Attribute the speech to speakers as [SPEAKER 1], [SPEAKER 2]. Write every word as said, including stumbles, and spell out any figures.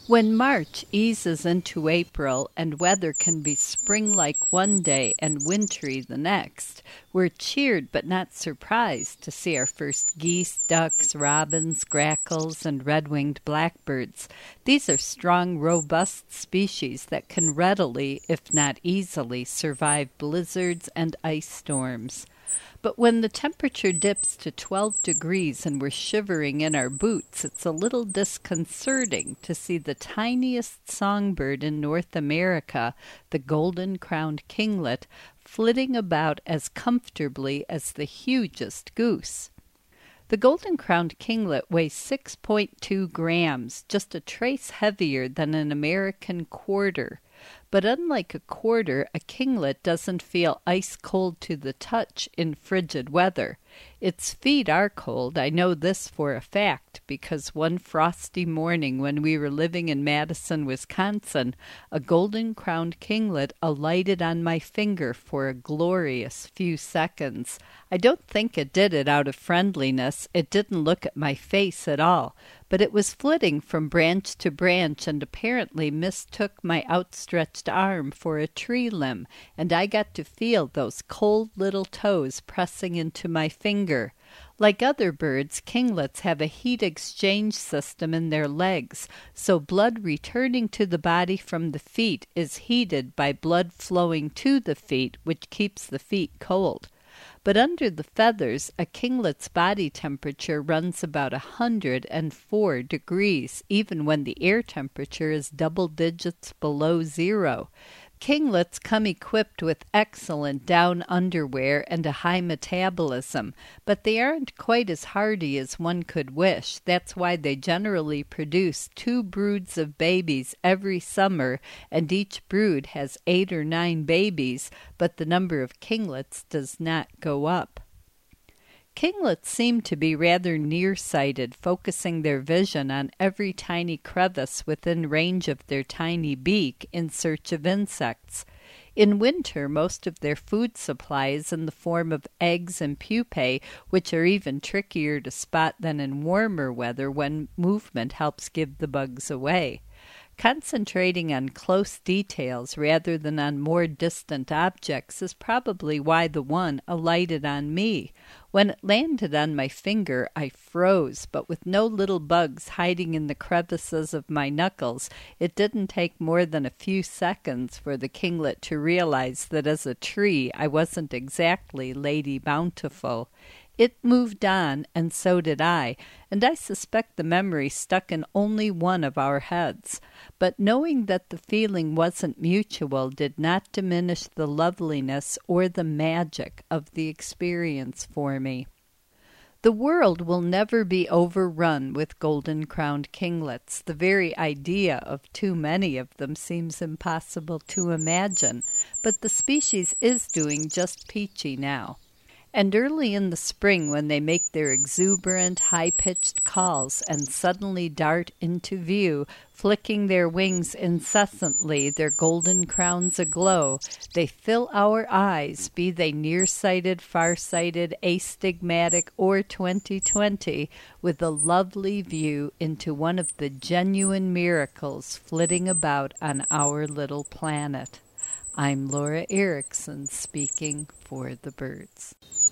[SPEAKER 1] When March eases into April and weather can be spring-like one day and wintry the next, we're cheered but not surprised to see our first geese, ducks, robins, grackles, and red-winged blackbirds. These are strong, robust species that can readily, if not easily, survive blizzards and ice storms. But when the temperature dips to twelve degrees and we're shivering in our boots, it's a little disconcerting to see the tiniest songbird in North America, the golden-crowned kinglet, flitting about as comfortably as the hugest goose. The golden-crowned kinglet weighs six point two grams, just a trace heavier than an American quarter. But unlike a quarter, a kinglet doesn't feel ice cold to the touch in frigid weather. Its feet are cold. I know this for a fact, because one frosty morning when we were living in Madison, Wisconsin, a golden-crowned kinglet alighted on my finger for a glorious few seconds. I don't think it did it out of friendliness. It didn't look at my face at all, but it was flitting from branch to branch and apparently mistook my outstretched arm for a tree limb, and I got to feel those cold little toes pressing into my finger. Like other birds, kinglets have a heat exchange system in their legs, so blood returning to the body from the feet is heated by blood flowing to the feet, which keeps the feet cold. But under the feathers, a kinglet's body temperature runs about a hundred and four degrees, even when the air temperature is double digits below zero. Kinglets come equipped with excellent down underwear and a high metabolism, but they aren't quite as hardy as one could wish. That's why they generally produce two broods of babies every summer, and each brood has eight or nine babies, but the number of kinglets does not go up. Kinglets seem to be rather nearsighted, focusing their vision on every tiny crevice within range of their tiny beak in search of insects. In winter, most of their food supply is in the form of eggs and pupae, which are even trickier to spot than in warmer weather when movement helps give the bugs away. Concentrating on close details rather than on more distant objects is probably why the one alighted on me. When it landed on my finger, I froze, but with no little bugs hiding in the crevices of my knuckles, it didn't take more than a few seconds for the kinglet to realize that as a tree I wasn't exactly Lady Bountiful. It moved on, and so did I, and I suspect the memory stuck in only one of our heads. But knowing that the feeling wasn't mutual did not diminish the loveliness or the magic of the experience for me. The world will never be overrun with golden-crowned kinglets. The very idea of too many of them seems impossible to imagine, but the species is doing just peachy now. And early in the spring, when they make their exuberant, high-pitched calls and suddenly dart into view, flicking their wings incessantly, their golden crowns aglow, they fill our eyes, be they nearsighted, farsighted, astigmatic, or twenty twenty, with a lovely view into one of the genuine miracles flitting about on our little planet. I'm Laura Erickson, speaking for the birds.